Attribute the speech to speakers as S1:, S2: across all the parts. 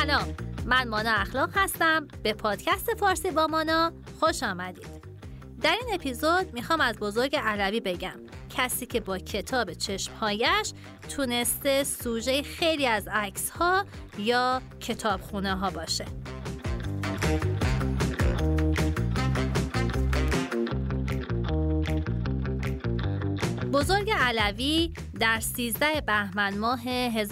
S1: سلام، من مانا اخلاق هستم. به پادکست فارسی با مانا خوش آمدید. در این اپیزود میخوام از بزرگ علوی بگم، کسی که با کتاب چشمهایش تونسته سوژه خیلی از عکس‌ها یا کتابخونه ها باشه. بزرگ علوی در 13 بهمن ماه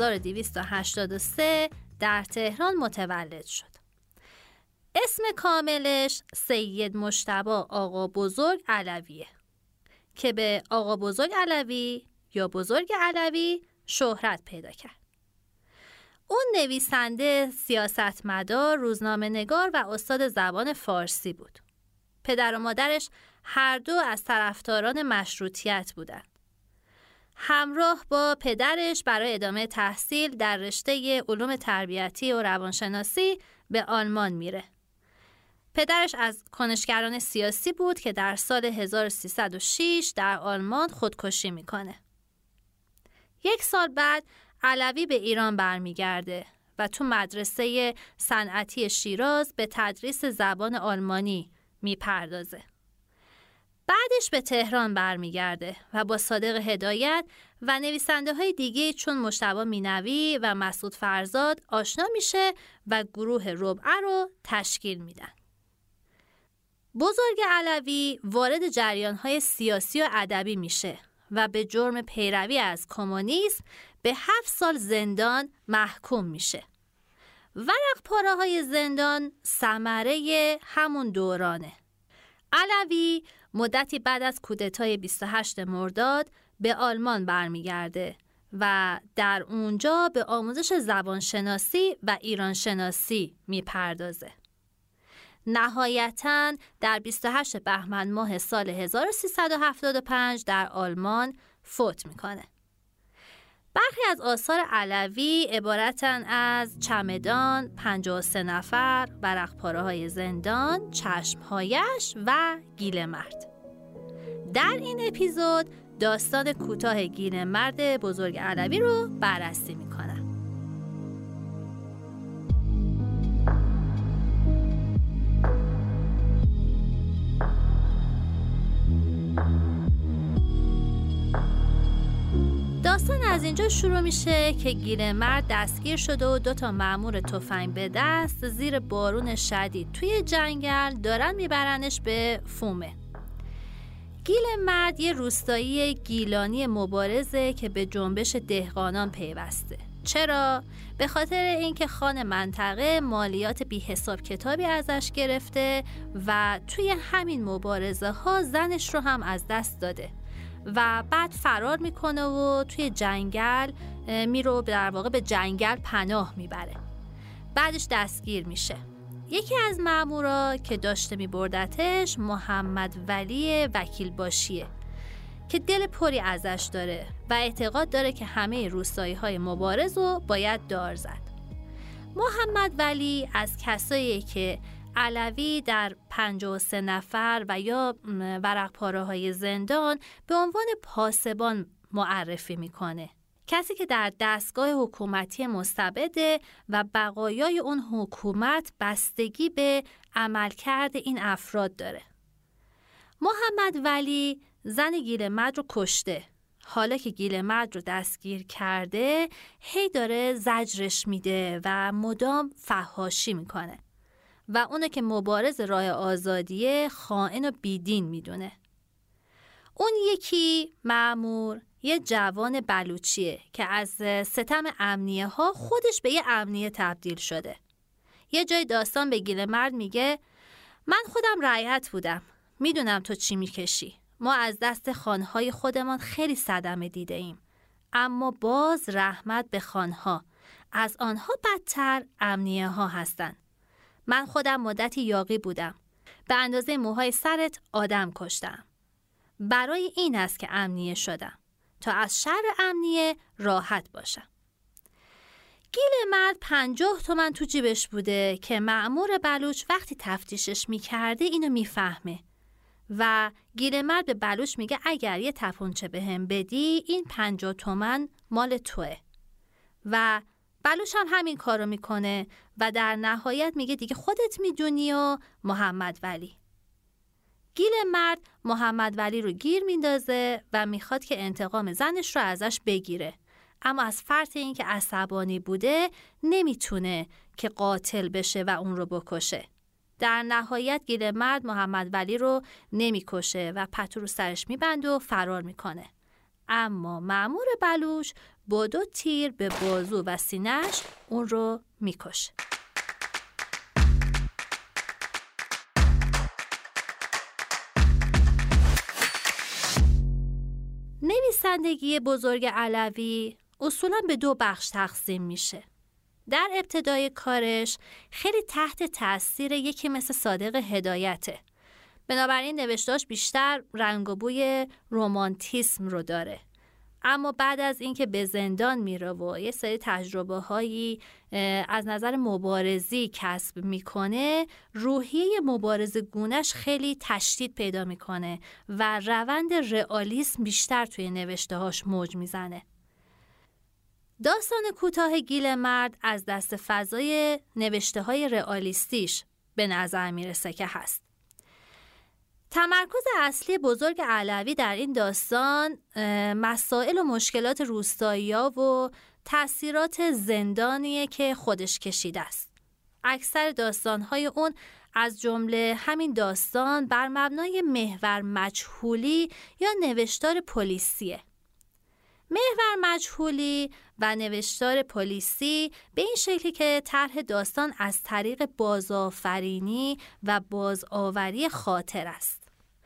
S1: 1283 در تهران متولد شد. اسم کاملش سید مجتبی آقا بزرگ علویه که به آقا بزرگ علوی یا بزرگ علوی شهرت پیدا کرد. اون نویسنده، سیاستمدار، روزنامه‌نگار و استاد زبان فارسی بود. پدر و مادرش هر دو از طرفداران مشروطیت بودند. همراه با پدرش برای ادامه تحصیل در رشته علوم تربیتی و روانشناسی به آلمان میره. پدرش از کنشگران سیاسی بود که در سال 1306 در آلمان خودکشی میکنه. 1 سال بعد علوی به ایران برمیگرده و تو مدرسه صنعتی شیراز به تدریس زبان آلمانی میپردازه. بعدش به تهران برمیگرده و با صادق هدایت و نویسنده های دیگه چون مجتبی مینوی و مسعود فرزاد آشنا میشه و گروه ربعه رو تشکیل میدن. بزرگ علوی وارد جریان‌های سیاسی و ادبی میشه و به جرم پیروی از کمونیسم به 7 سال زندان محکوم میشه. ورق پاره‌های زندان ثمره همون دورانه. علوی مدتی بعد از کودتای 28 مرداد به آلمان برمیگرده و در اونجا به آموزش زبانشناسی و ایرانشناسی میپردازه. نهایتاً در 28 بهمن ماه سال 1375 در آلمان فوت میکنه. برخی از آثار علوی عبارتن از چمدان، 53 نفر، ورق پاره‌های زندان، چشمهایش و گیل مرد. در این اپیزود داستان کوتاه گیل مرد بزرگ علوی رو بررسی میکنم. داستان از اینجا شروع میشه که گیل مرد دستگیر شده و 2 مأمور تفنگ به دست زیر بارون شدید توی جنگل دارن میبرنش به فومه. گیل مرد یه روستایی گیلانی مبارزه که به جنبش دهقانان پیوسته. چرا؟ به خاطر اینکه خان منطقه مالیات بی حساب کتابی ازش گرفته و توی همین مبارزه ها زنش رو هم از دست داده و بعد فرار میکنه و توی جنگل میره، در واقع به جنگل پناه میبره. بعدش دستگیر میشه. یکی از مامورا که داشته میبردتش محمد ولی وکیل باشیه که دل پری ازش داره و اعتقاد داره که همه روستایی های مبارز رو باید دار زد. محمد ولی از کسایی که علوی در 53 نفر و یا ورق پاره‌های زندان به عنوان پاسبان معرفی میکنه. کسی که در دستگاه حکومتی مستبده و بقایای اون حکومت بستگی به عملکرد این افراد داره. محمد ولی زن گیل مرد رو کشته. حالا که گیل مرد رو دستگیر کرده هی داره زجرش میده و مدام فحاشی میکنه و اونه که مبارز راه آزادیه خائن و بیدین میدونه. اون یکی مأمور یه جوان بلوچیه که از ستم امنیه ها خودش به یه امنیه تبدیل شده. یه جای داستان به گیل مرد میگه من خودم رعیت بودم، میدونم تو چی میکشی. ما از دست خانهای خودمان خیلی صدمه دیده ایم، اما باز رحمت به خانها، از آنها بدتر امنیه ها هستن. من خودم مدتی یاغی بودم، به اندازه موهای سرت آدم کشتم. برای این است که امنیه شدم، تا از شر امنیه راحت باشم. گیل مرد 50 تومن تو جیبش بوده که مأمور بلوچ وقتی تفتیشش میکرده اینو میفهمه و گیل مرد به بلوچ میگه اگر یه تپونچه به هم بدی این 50 تومن مال توه. و بلوش هم همین کارو میکنه و در نهایت میگه دیگه خودت میدونی و محمد ولی. گیل مرد محمد ولی رو گیر میندازه و میخواد که انتقام زنش رو ازش بگیره، اما از فرط این که عصبانی بوده نمیتونه که قاتل بشه و اون رو بکشه. در نهایت گیل مرد محمد ولی رو نمیکشه و پتو رو سرش میبنده و فرار میکنه. اما مأمور بلوش با 2 تیر به بازو و سینه‌اش اون رو میکشه. نویسندگی بزرگ علوی اصولاً به 2 بخش تقسیم میشه. در ابتدای کارش خیلی تحت تأثیر یکی مثل صادق هدایته، بنابراین نوشتاش بیشتر رنگ و بوی رمانتیسم رو داره. اما بعد از اینکه به زندان میره و یه سری تجربه هایی از نظر مبارزی کسب میکنه، روحیه مبارزه گونش خیلی تشدید پیدا میکنه و روند رئالیسم بیشتر توی نوشته هاش موج میزنه. داستان کوتاه گیل مرد از دست فضای نوشته های رئالیستیش به نظر میرسه که هست. تمرکز اصلی بزرگ علوی در این داستان مسائل و مشکلات روستایی‌ها و تأثیرات زندانیه که خودش کشیده است. اکثر داستان‌های اون از جمله همین داستان بر مبنای محور مجهولی یا نوشتار پلیسیه. محور مجهولی و نوشتار پلیسی به این شکلی که طرح داستان از طریق بازآفرینی و بازآوری خاطر است.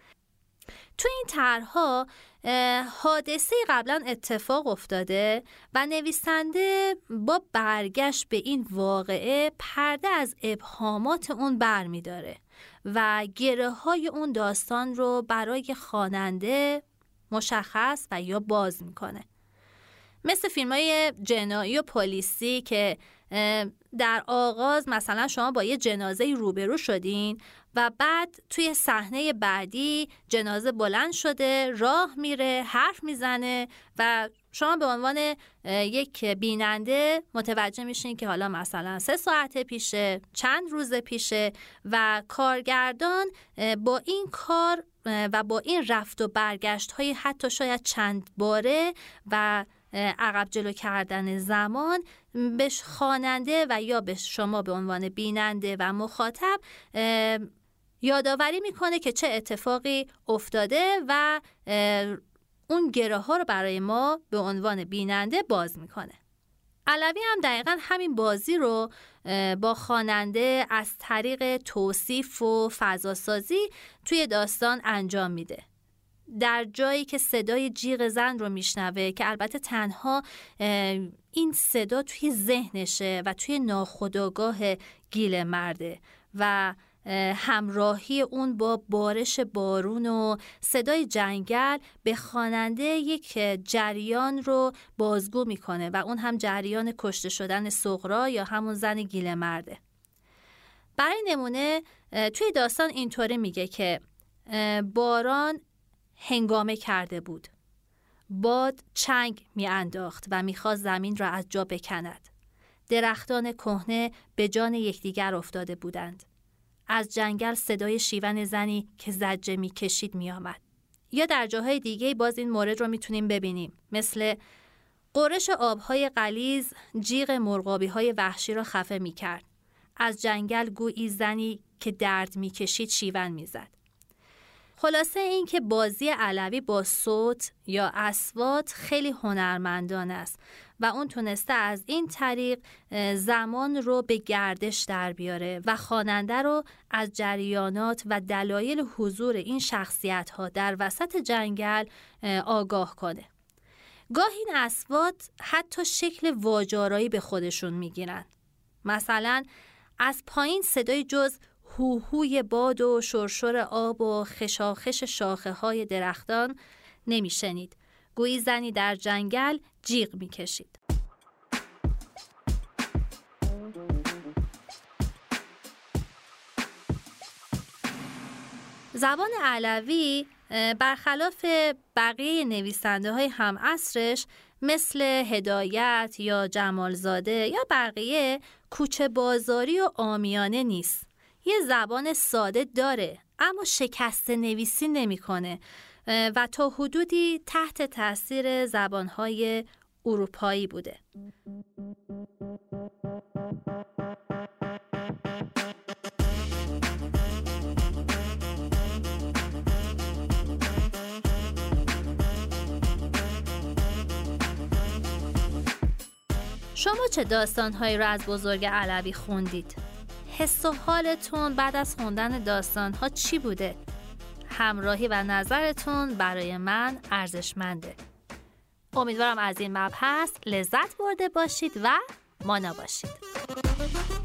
S1: تو این طرح‌ها حادثه قبلا اتفاق افتاده و نویسنده با برگشت به این واقعه پرده از ابهامات اون برمی داره و گره‌های اون داستان رو برای خواننده مشخص و یا باز میکنه. مثل فیلم‌های جنایی و پلیسی که در آغاز مثلا شما با یه جنازه روبرو شدین و بعد توی صحنه بعدی جنازه بلند شده، راه میره، حرف میزنه و شما به عنوان یک بیننده متوجه میشین که حالا مثلا 3 ساعت پیشه، چند روز پیشه و کارگردان با این کار و با این رفت و برگشت های حتی شاید چند باره و عقب جلو کردن زمان به خواننده و یا به شما به عنوان بیننده و مخاطب یادآوری میکنه که چه اتفاقی افتاده و اون گره ها رو برای ما به عنوان بیننده باز میکنه. علوی هم دقیقاً همین بازی رو با خواننده از طریق توصیف و فضاسازی توی داستان انجام میده. در جایی که صدای جیغ زن رو میشنوه که البته تنها این صدا توی ذهنشه و توی ناخودآگاه گیل مرده و همراهی اون با بارش بارون و صدای جنگل به خواننده یک جریان رو بازگو میکنه و اون هم جریان کشته شدن سغرا یا همون زن گیل مرده. برای نمونه توی داستان اینطوری میگه که باران هنگامه کرده بود، باد چنگ میانداخت و میخواست زمین را از جا بکند. درختان کهنه به جان یکدیگر افتاده بودند. از جنگل صدای شیون زنی که زجه میکشید میآمد. یا در جاهای دیگه باز این مورد رو میتونیم ببینیم، مثل غرش آبهای غلیظ جیغ مرغابی‌های وحشی را خفه میکرد. از جنگل گویی زنی که درد میکشید شیون میزد. خلاصه این که بازی علوی با صوت یا اصوات خیلی هنرمندانه است و اون تونسته از این طریق زمان رو به گردش در بیاره و خواننده رو از جریانات و دلایل حضور این شخصیت‌ها در وسط جنگل آگاه کنه. گاهی این اصوات حتی شکل واجارایی به خودشون میگیرن. مثلا از پایین صدای جز هوهوی باد و شرشر آب و خشاخش شاخه های درختان نمیشنید. گویی زنی در جنگل جیغ میکشید. زبان علوی برخلاف بقیه نویسنده های هم عصرش مثل هدایت یا جمالزاده یا بقیه کوچه بازاری و عامیانه نیست. یه زبان ساده داره اما شکسته نویسی نمی‌کنه و تا حدودی تحت تاثیر زبان‌های اروپایی بوده. شما چه داستان‌هایی رو از بزرگ علوی خوندید؟ حس و حالتون بعد از خوندن داستان‌ها چی بوده؟ همراهی و نظرتون برای من ارزشمنده. امیدوارم از این مبحث لذت برده باشید و مانا باشید.